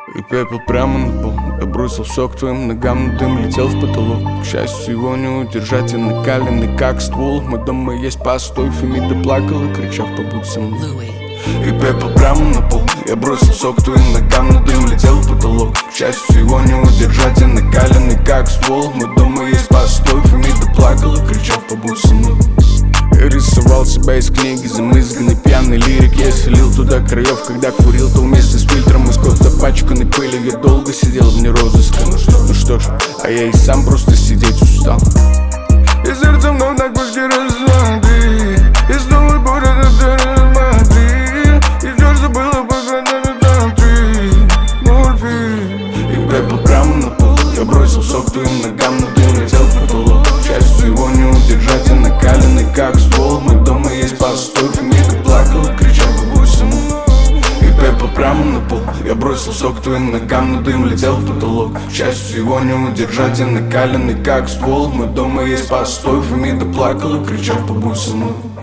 И пепел прямо на пол. Я бросил все к твоим ногам, но дым летел в потолок. К счастью, его не удержать, я накаленный как ствол. Мой дома есть постой, Фемида плакала, кричав: побудь со мной. И пепел прямо на пол. Я бросил все к твоим ногам, но дым летел в потолок. К счастью, его не удержать, я накаленный как ствол. Мой дома есть постой, Фемида плакала, кричав: побудь со мной. Я рисовал себя из книги, замызганный пьяный лирик. Я селил туда краев, когда курил, то вместе с фильтром из кот запачканной пыли. Я долго сидел вне розыска. Ну что ж, а я и сам просто сидеть устал. И сердце вновь на куски разлады. И снова буря на смотри. И все, что было, похоронено там ты, морфий. И пепел прямо на пол. Я бросил сок к твоим ногам, но ты летел в потолок. К счастью, его не удержать, я накаленный как ствол. Мой дома есть постой, Фемида плакала, кричал: побудь со мной. И пепел прямо на пол. Я бросил сок к твоим ногам, но дым летел в потолок. К счастью, его не удержать, я накаленный как ствол. Мой дома есть постой, Фемида плакала, кричал: побудь со мной.